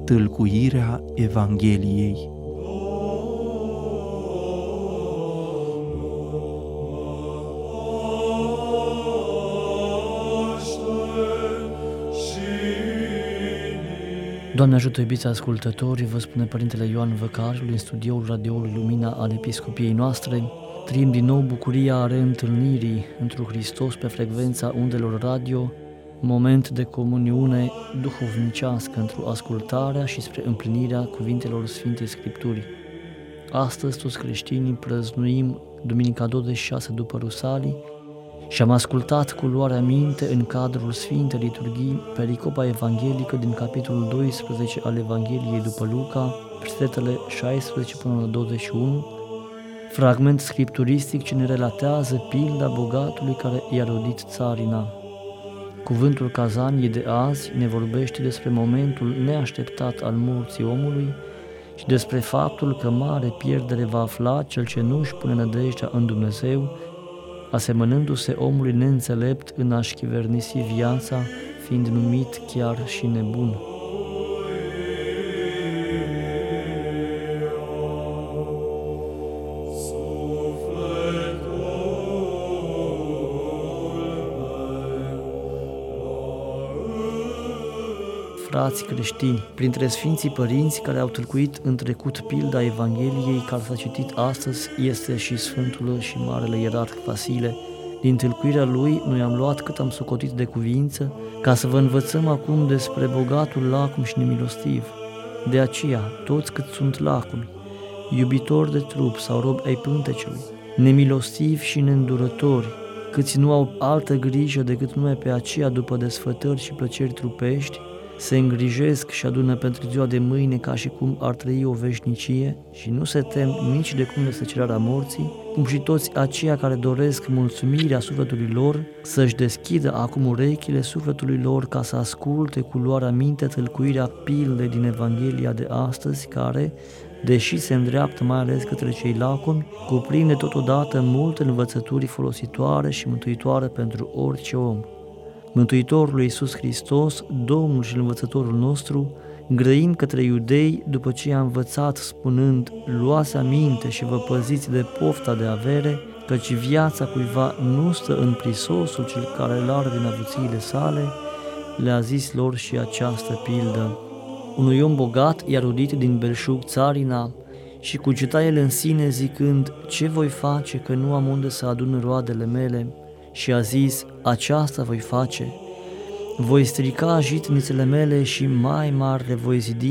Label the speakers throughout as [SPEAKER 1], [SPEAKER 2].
[SPEAKER 1] Tâlcuirea Evangheliei.
[SPEAKER 2] Doamne ajută, iubiți ascultători, vă spune Părintele Ioan Văcarul în studioul radioului Lumina al Episcopiei noastre. Trăim din nou bucuria reîntâlnirii întru Hristos pe frecvența undelor radio, moment de comuniune duhovnicească într-o ascultarea și spre împlinirea cuvintelor Sfintei Scripturii. Astăzi toți creștinii prăznuim Duminica 26 după Rusalii și am ascultat cu luarea minte în cadrul Sfintei Liturghii pericopa evanghelică din capitolul 12 al Evangheliei după Luca, versetele 16 până la 21, fragment scripturistic ce ne relatează pilda bogatului care i-a rodit țarina. Cuvântul Cazaniei de azi ne vorbește despre momentul neașteptat al morții omului și despre faptul că mare pierdere va afla cel ce nu își pune nădejdea în Dumnezeu, asemănându-se omului neînțelept în a-și chivernisi viața, fiind numit chiar și nebun. Frați creștini, printre Sfinții Părinți care au tâlcuit în trecut pilda Evangheliei care s-a citit astăzi este și Sfântul și Marele Ierarh Vasile. Din tâlcuirea lui noi am luat cât am socotit de cuvință ca să vă învățăm acum despre bogatul lacom și nemilostiv. De aceea, toți cât sunt lacumi, iubitori de trup sau robi ai pântecelui, nemilostivi și neîndurători, câți nu au altă grijă decât numai pe aceea după desfătări și plăceri trupești, se îngrijesc și adună pentru ziua de mâine ca și cum ar trăi o veșnicie și nu se tem nici de cum este cerarea morții, cum și toți aceia care doresc mulțumirea sufletului lor să-și deschidă acum urechile sufletului lor ca să asculte cu luarea minte tâlcuirea pildei din Evanghelia de astăzi care, deși se îndreaptă mai ales către cei lacomi, cuprinde totodată multe învățături folositoare și mântuitoare pentru orice om. Mântuitorul Iisus Hristos, Domnul și învățătorul nostru, grăind către iudei după ce i-a învățat spunând: luați aminte și vă păziți de pofta de avere, căci viața cuiva nu stă în prisosul cel care îl are din avuțiile sale, le-a zis lor și această pildă. Unui om bogat i-a rodit din belșug țarina și cugeta el în sine zicând: ce voi face că nu am unde să adun roadele mele? Și a zis: aceasta voi face, voi strica jitnițele mele și mai mari le voi zidi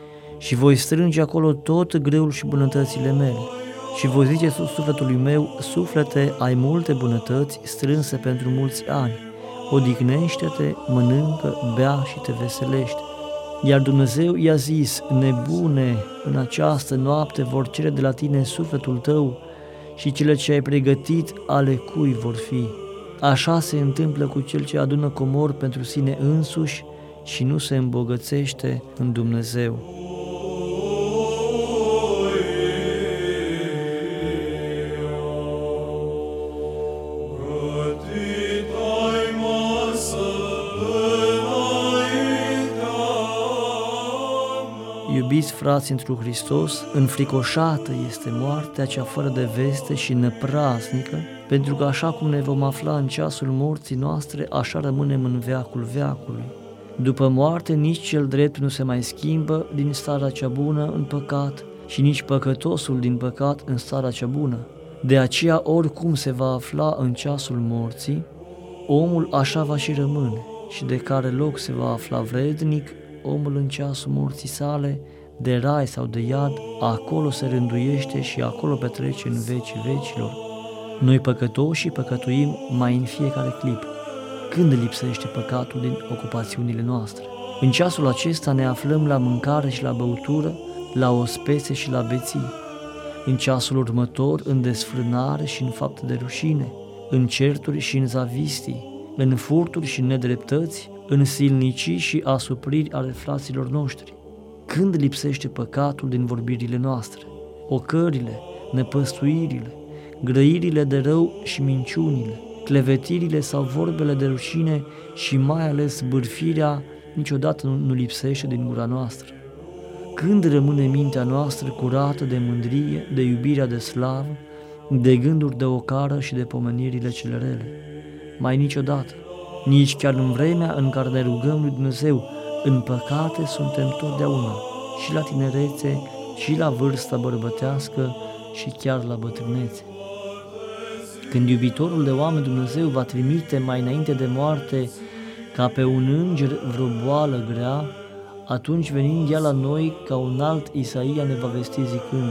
[SPEAKER 2] și voi strânge acolo tot greul și bunătățile mele și voi zice sufletului meu: suflete, ai multe bunătăți strânse pentru mulți ani, odihnește-te, mănâncă, bea și te veselește. Iar Dumnezeu i-a zis: nebune, în această noapte vor cere de la tine sufletul tău și cele ce ai pregătit ale cui vor fi? Așa se întâmplă cu cel ce adună comori pentru sine însuși și nu se îmbogățește în Dumnezeu. Iubiți frați întru Hristos, înfricoșată este moartea cea fără de veste și năpraznică, pentru că așa cum ne vom afla în ceasul morții noastre, așa rămânem în veacul veacului. După moarte, nici cel drept nu se mai schimbă din starea cea bună în păcat și nici păcătosul din păcat în starea cea bună. De aceea, oricum se va afla în ceasul morții, omul așa va și rămâne și de care loc se va afla vrednic, omul în ceasul morții sale, de rai sau de iad, acolo se rânduiește și acolo petrece în vecii vecilor. Noi păcătoși păcătuim mai în fiecare clip. Când lipsește păcatul din ocupațiunile noastre? În ceasul acesta ne aflăm la mâncare și la băutură, la ospețe și la beții. În ceasul următor, în desfrânare și în fapte de rușine, în certuri și în zavistii, în furturi și în nedreptăți, în silnicii și asupriri ale fraților noștri. Când lipsește păcatul din vorbirile noastre? Ocările, nepăstuirile, grăirile de rău și minciunile, clevetirile sau vorbele de rușine și mai ales bârfirea niciodată nu lipsește din gura noastră. Când rămâne mintea noastră curată de mândrie, de iubirea de slavă, de gânduri de ocară și de pomenirile cele rele? Mai niciodată, nici chiar în vremea în care ne rugăm lui Dumnezeu, în păcate suntem totdeauna, și la tinerețe, și la vârsta bărbătească, și chiar la bătrânețe. Când iubitorul de oameni Dumnezeu va trimite mai înainte de moarte ca pe un înger vreo boală grea, atunci venind ea la noi ca un alt Isaia ne va vesti zicând: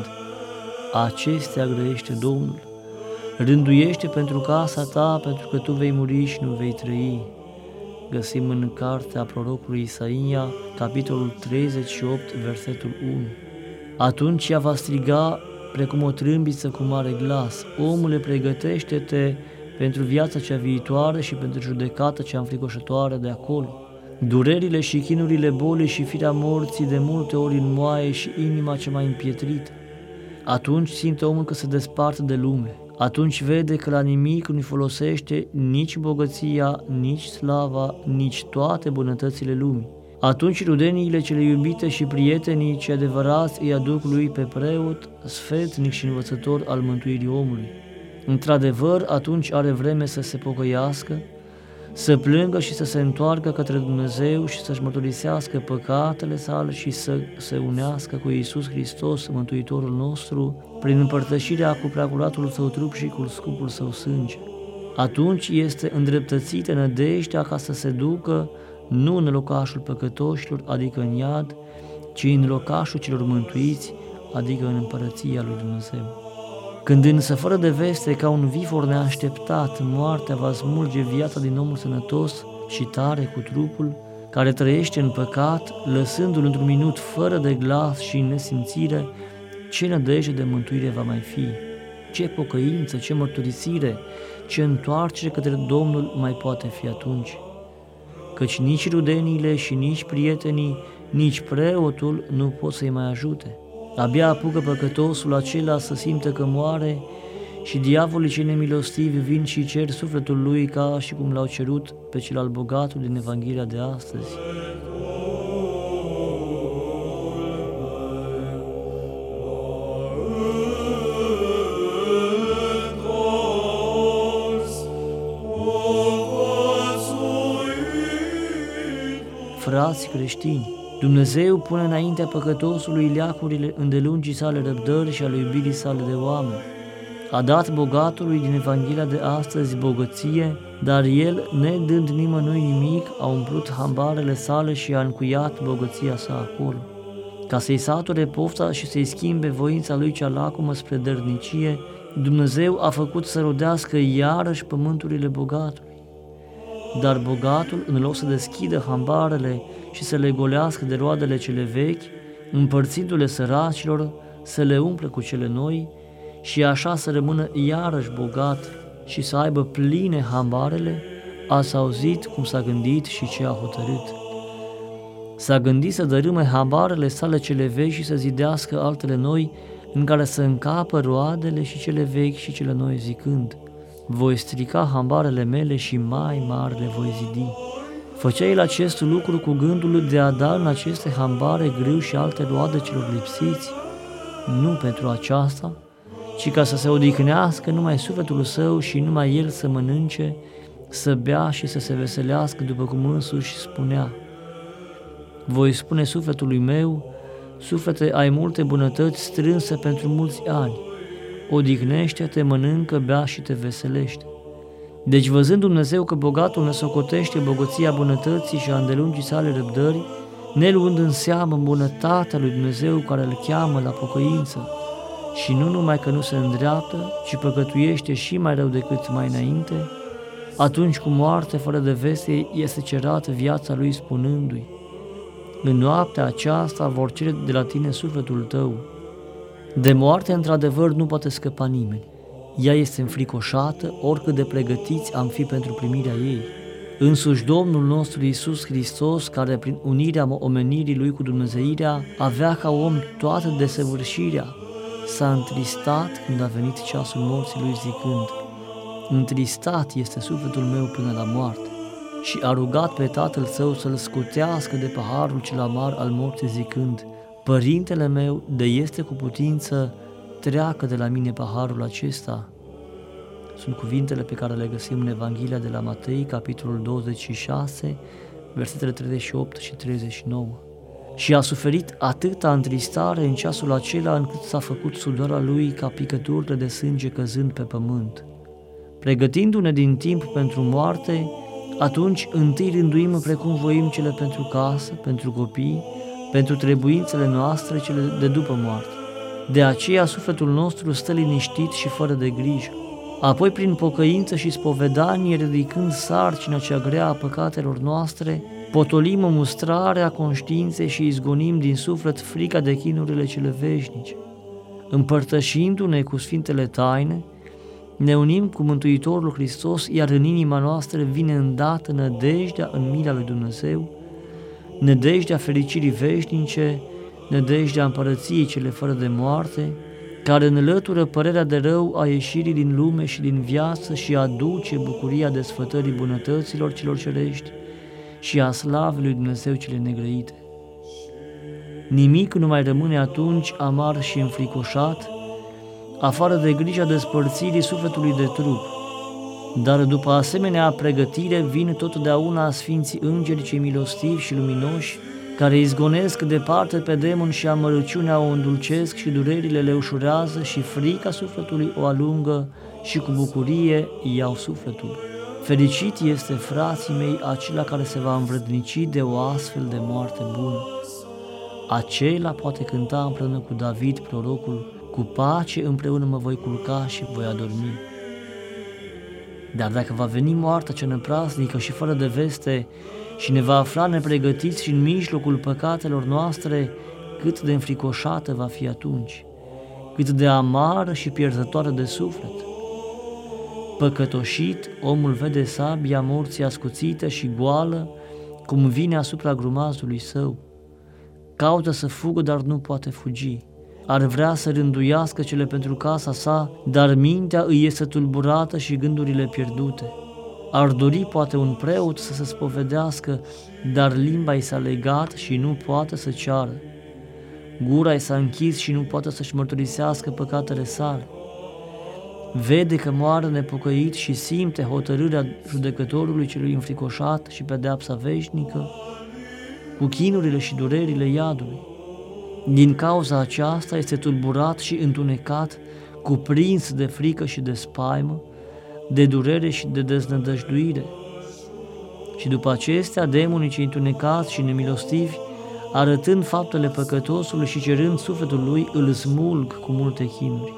[SPEAKER 2] acestea grăiește Domnul, rânduiește pentru casa ta, pentru că tu vei muri și nu vei trăi. Găsim în cartea prorocului Isaia, capitolul 38, versetul 1. Atunci ea va striga precum o trâmbiță cu mare glas: omule, pregătește-te pentru viața cea viitoare și pentru judecata cea înfricoșătoare de acolo. Durerile și chinurile bolii și firea morții de multe ori înmoaie și inima cea mai împietrită. Atunci simte omul că se desparte de lume. Atunci vede că la nimic nu-i folosește nici bogăția, nici slava, nici toate bunătățile lumii. Atunci rudeniile cele iubite și prietenii cei adevărați îi aduc lui pe preot, sfetnic și învățător al mântuirii omului. Într-adevăr, atunci are vreme să se pocăiască, să plângă și să se întoarcă către Dumnezeu și să-și mărturisească păcatele sale și să se unească cu Iisus Hristos, Mântuitorul nostru, prin împărtășirea cu preacuratul său trup și cu scumpul său sânge. Atunci este îndreptățită nădejdea ca să se ducă nu în locașul păcătoșilor, adică în iad, ci în locașul celor mântuiți, adică în împărăția lui Dumnezeu. Când însă fără de veste, ca un vifor neașteptat, moartea va smulge viața din omul sănătos și tare cu trupul, care trăiește în păcat, lăsându-l într-un minut fără de glas și în nesimțire, ce nădejde de mântuire va mai fi? Ce pocăință, ce mărturisire, ce întoarcere către Domnul mai poate fi atunci? Căci nici rudeniile și nici prietenii, nici preotul nu pot să-i mai ajute. Abia apucă păcătosul acela să simtă că moare și diavolii cei nemilostivi vin și cer sufletul lui ca și cum l-au cerut pe cel al bogatul din Evanghelia de astăzi. Frați creștini, Dumnezeu pune înaintea păcătosului leacurile îndelungii sale răbdări și ale iubirii sale de oameni. A dat bogatului din Evanghelia de astăzi bogăție, dar el, nedând nimănui nimic, a umplut hambarele sale și a încuiat bogăția sa acolo. Ca să-i sature pofta și să-i schimbe voința lui cea lacomă spre dărnicie, Dumnezeu a făcut să rodească iarăși pământurile bogatului. Dar bogatul, în loc să deschidă hambarele și să le golească de roadele cele vechi, împărțindu-le săracilor, să le umple cu cele noi și așa să rămână iarăși bogat și să aibă pline hambarele, ați auzit cum s-a gândit și ce a hotărât. S-a gândit să dărâme hambarele sale cele vechi și să zidească altele noi, în care să încapă roadele și cele vechi și cele noi, zicând: voi strica hambarele mele și mai mari le voi zidi. Făcea el acest lucru cu gândul de a da în aceste hambare grâu și alte roade celor lipsiți, nu pentru aceasta, ci ca să se odihnească numai sufletul său și numai el să mănânce, să bea și să se veselească, după cum însuși spunea: voi spune sufletului meu: suflete, ai multe bunătăți strânse pentru mulți ani, odihnește-te, mănâncă, bea și te veselește. Deci, văzând Dumnezeu că bogatul ne socotește bogăția bunătății și a îndelungii sale răbdări, ne luând în seamă bunătatea lui Dumnezeu care îl cheamă la pocăință, și nu numai că nu se îndreaptă, ci păcătuiește și mai rău decât mai înainte, atunci cu moarte fără de veste este cerată viața lui, spunându-i: în noaptea aceasta vor cere de la tine sufletul tău. De moarte, într-adevăr, nu poate scăpa nimeni. Ea este înfricoșată, oricât de pregătiți am fi pentru primirea ei. Însuși Domnul nostru Iisus Hristos, care prin unirea omenirii Lui cu Dumnezeirea avea ca om toată desăvârșirea, s-a întristat când a venit ceasul morții Lui, zicând: întristat este sufletul meu până la moarte. Și a rugat pe Tatăl Său să-L scutească de paharul cel amar al morții, zicând: Părintele meu, de este cu putință, treacă de la mine paharul acesta. Sunt cuvintele pe care le găsim în Evanghelia de la Matei, capitolul 26, versetele 38 și 39. Și a suferit atâta întristare în ceasul acela încât s-a făcut sudoarea lui ca picăturile de sânge căzând pe pământ. Pregătindu-ne din timp pentru moarte, atunci întâi rânduim precum voim cele pentru casă, pentru copii, pentru trebuințele noastre, cele de după moarte. De aceea sufletul nostru stă liniștit și fără de grijă. Apoi, prin pocăință și spovedanie, ridicând sarcina cea grea a păcatelor noastre, potolim mustrarea conștiinței și izgonim din suflet frica de chinurile cele veșnice. Împărtășindu-ne cu Sfintele Taine, ne unim cu Mântuitorul Hristos, iar în inima noastră vine îndată nădejdea în mila lui Dumnezeu, nădejdea fericirii veșnice, nădejdea împărăției cele fără de moarte, care înlătură părerea de rău a ieșirii din lume și din viață și aduce bucuria desfătării bunătăților celor cerești și a slavei lui Dumnezeu cele negrăite. Nimic nu mai rămâne atunci amar și înfricoșat, afară de grija despărțirii sufletului de trup. Dar după asemenea pregătire vin totdeauna Sfinții Îngeri cei milostivi și luminoși, care izgonesc departe pe demon și amărăciunea o îndulcesc și durerile le ușurează și frica sufletului o alungă și cu bucurie iau sufletul. Fericit este, frații mei, acela care se va învrednici de o astfel de moarte bună. Acela poate cânta împreună cu David, prorocul, cu pace împreună mă voi culca și voi adormi. Dar dacă va veni moartea cea năprasnică și fără de veste și ne va afla nepregătiți și în mijlocul păcatelor noastre, cât de înfricoșată va fi atunci, cât de amară și pierzătoare de suflet. Păcătoșit, omul vede sabia morții ascuțită și goală, cum vine asupra grumazului său. Caută să fugă, dar nu poate fugi. Ar vrea să rânduiască cele pentru casa sa, dar mintea îi este tulburată și gândurile pierdute. Ar dori poate un preot să se spovedească, dar limba i s-a legat și nu poate să ceară. Gura i s-a închis și nu poate să-și mărturisească păcatele sale. Vede că moare nepocăit și simte hotărârea judecătorului celui înfricoșat și pedeapsa veșnică, cu chinurile și durerile iadului. Din cauza aceasta este tulburat și întunecat, cuprins de frică și de spaimă, de durere și de deznădăjduire. Și după acestea, demonii cei întunecați și nemilostivi, arătând faptele păcătosului și cerând sufletul lui, îl smulg cu multe chinuri.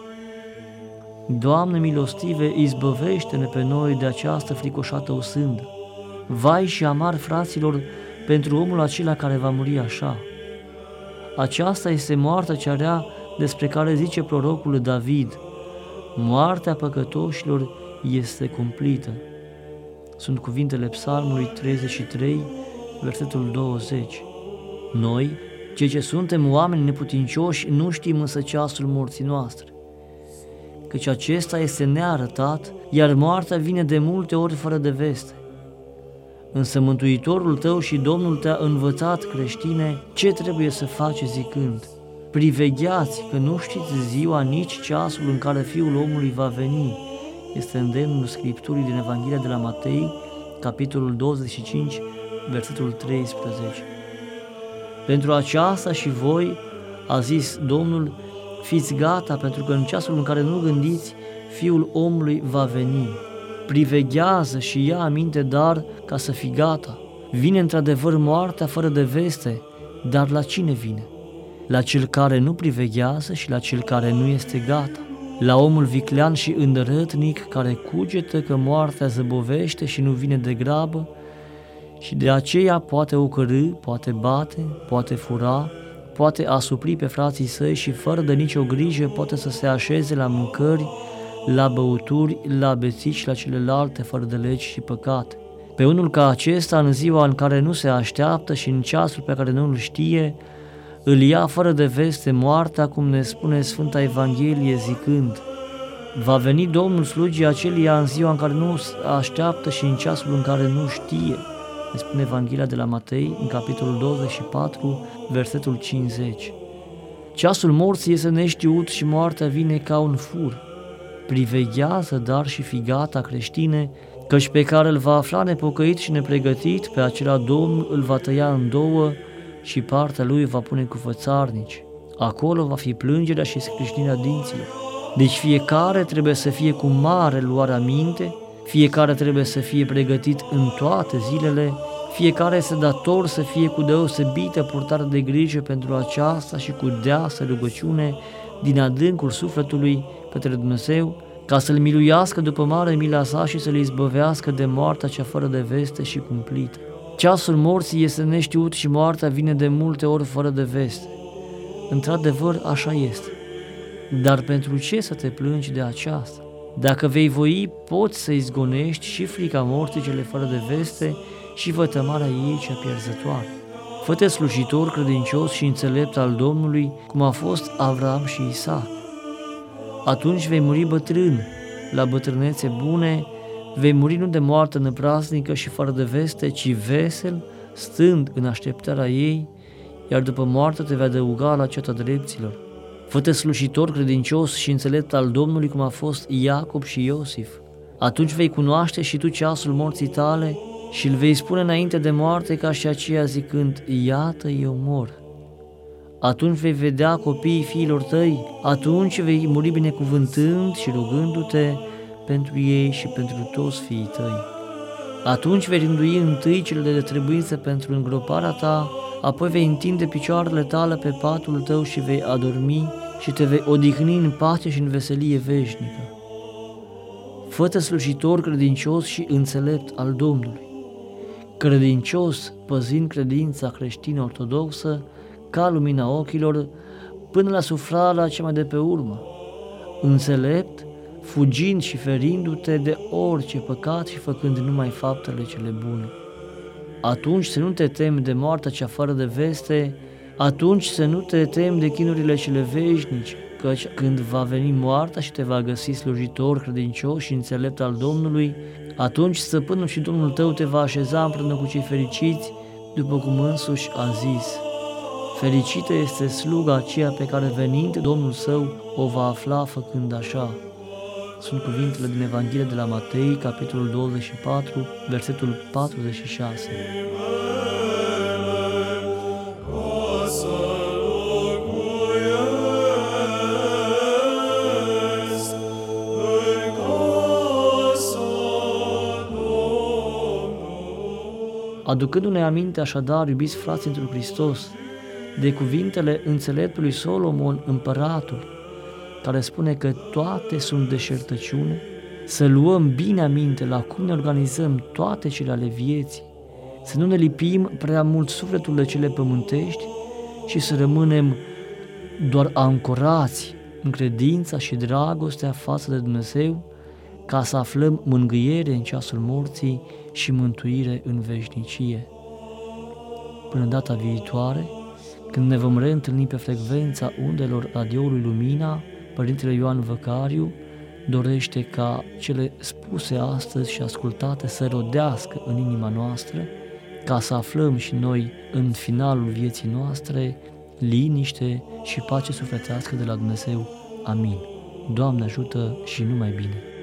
[SPEAKER 2] Doamne milostive, izbăvește-ne pe noi de această fricoșată osândă. Vai și amar, fraților, pentru omul acela care va muri așa. Aceasta este moartea cea rea despre care zice prorocul David: moartea păcătoșilor este cumplită. Sunt cuvintele Psalmului 33, versetul 20. Noi, cei ce suntem oameni neputincioși, nu știm însă ceasul morții noastre, căci acesta este nearătat, iar moartea vine de multe ori fără de veste. Însă Mântuitorul tău și Domnul te-a învățat, creștine, ce trebuie să faci zicând: privegheați, că nu știți ziua nici ceasul în care Fiul omului va veni. Este îndemnul Scripturii din Evanghelia de la Matei, capitolul 25, versetul 13. Pentru aceasta și voi, a zis Domnul, fiți gata, pentru că în ceasul în care nu gândiți, Fiul omului va veni. Priveghează și ia aminte, dar ca să fii gata. Vine într-adevăr moartea fără de veste, dar la cine vine? La cel care nu priveghează și la cel care nu este gata. La omul viclean și îndărătnic care cugetă că moartea zăbovește și nu vine de grabă și de aceea poate ocărî, poate bate, poate fura, poate asupri pe frații săi și fără de nicio grijă poate să se așeze la mâncări, la băuturi, la bețici și la celelalte fără de legi și păcate. Pe unul ca acesta, în ziua în care nu se așteaptă și în ceasul pe care nu îl știe, îl ia fără de veste moartea, cum ne spune Sfânta Evanghelie zicând: va veni Domnul slugii acelia în ziua în care nu se așteaptă și în ceasul în care nu știe. Ne spune Evanghelia de la Matei, în capitolul 24, versetul 50. Ceasul morții este neștiut și moartea vine ca un fur. Priveghează, dar și fi gata, creștine, căci pe care îl va afla nepocăit și nepregătit, pe acela Domnul îl va tăia în două și partea lui va pune cu fățarnici. Acolo va fi plângerea și scrâșnirea dinților. Deci fiecare trebuie să fie cu mare luare aminte, fiecare trebuie să fie pregătit în toate zilele, fiecare este dator să fie cu deosebită purtare de grijă pentru aceasta și cu deasă rugăciune din adâncul sufletului către Dumnezeu, ca să-L miluiască după mare mila sa și să-L izbăvească de moartea cea fără de veste și cumplită. Ceasul morții este neștiut și moartea vine de multe ori fără de veste. Într-adevăr, așa este. Dar pentru ce să te plângi de aceasta? Dacă vei voi, poți să izgonești și frica morții cele fără de veste și vătămarea ei cea pierzătoare. Fă-te slujitor, credincios și înțelept al Domnului, cum a fost Avram și Isaac. Atunci vei muri bătrân, la bătrânețe bune, vei muri nu de moarte năprasnică și fără de veste, ci vesel, stând în așteptarea ei, iar după moarte te vei adăuga la ceata drepților. Fă-te slujitor, credincios și înțelept al Domnului, cum a fost Iacob și Iosif. Atunci vei cunoaște și tu ceasul morții tale și îl vei spune înainte de moarte ca și aceea zicând, iată eu mor. Atunci vei vedea copiii fiilor tăi, atunci vei muri binecuvântând și rugându-te pentru ei și pentru toți fiii tăi. Atunci vei rândui întâi cele de trebuință pentru îngroparea ta, apoi vei întinde picioarele tale pe patul tău și vei adormi și te vei odihni în pace și în veselie veșnică. Fă-te slujitor, credincios și înțelept al Domnului, credincios păzind credința creștină ortodoxă ca lumina ochilor până la suflarea cea mai de pe urmă, înțelept, fugind și ferindu-te de orice păcat și făcând numai faptele cele bune. Atunci să nu te temi de moartea cea fără de veste, atunci să nu te temi de chinurile cele veșnice, căci când va veni moartea și te va găsi slujitor, credincios și înțelept al Domnului, atunci stăpânul și Domnul tău te va așeza împreună cu cei fericiți, după cum însuși a zis. Fericită este sluga aceea pe care venind Domnul său o va afla făcând așa. Sunt cuvintele din Evanghelia de la Matei, capitolul 24, versetul 46. Aducându-ne aminte așadar, iubiți frați într Hristos, de cuvintele înțeleptului Solomon, împăratul, care spune că toate sunt deșertăciune, să luăm bine aminte la cum ne organizăm toate cele ale vieții, să nu ne lipim prea mult sufletul de cele pământești și să rămânem doar ancorați în credința și dragostea față de Dumnezeu, ca să aflăm mângâiere în ceasul morții și mântuire în veșnicie. Până data viitoare, când ne vom reîntâlni pe frecvența undelor radioului Lumina, Părintele Ioan Văcariu dorește ca cele spuse astăzi și ascultate să rodească în inima noastră, ca să aflăm și noi în finalul vieții noastre liniște și pace sufletească de la Dumnezeu. Amin. Doamne ajută și numai bine!